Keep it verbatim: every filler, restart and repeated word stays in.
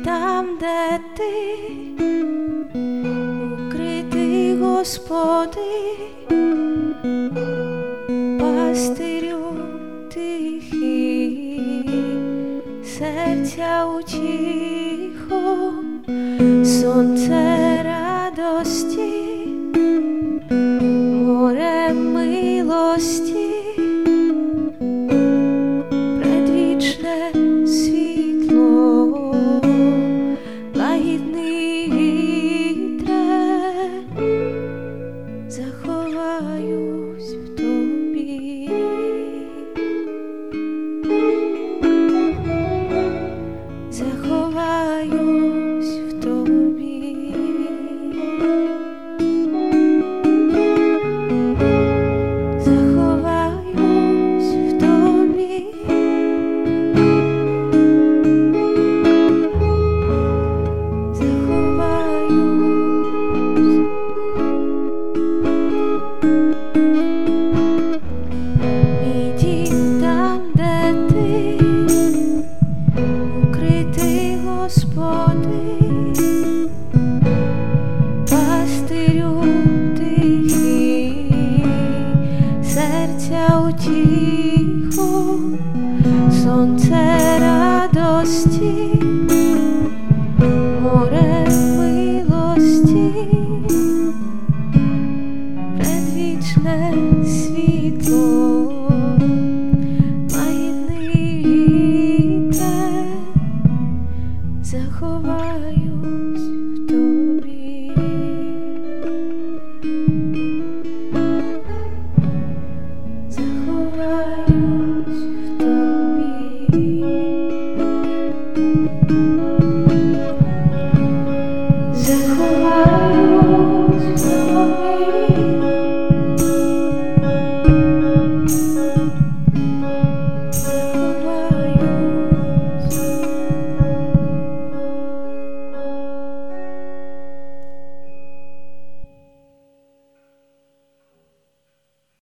там, де ти, укритий, Господи, пастирю тихий, серця утіхо, сонце радості, море милості, предвічне світло, лагідний вітре, заховаюсь в тобі. Заховаюсь в тобі. Заховаюсь в тобі. Заховаюсь. Мій дім там, де ти, укритий, Господи, пастирю тихий, серця утіху, сонце радості, море милості, предвічне світло, лагідний вітер, заховаюсь.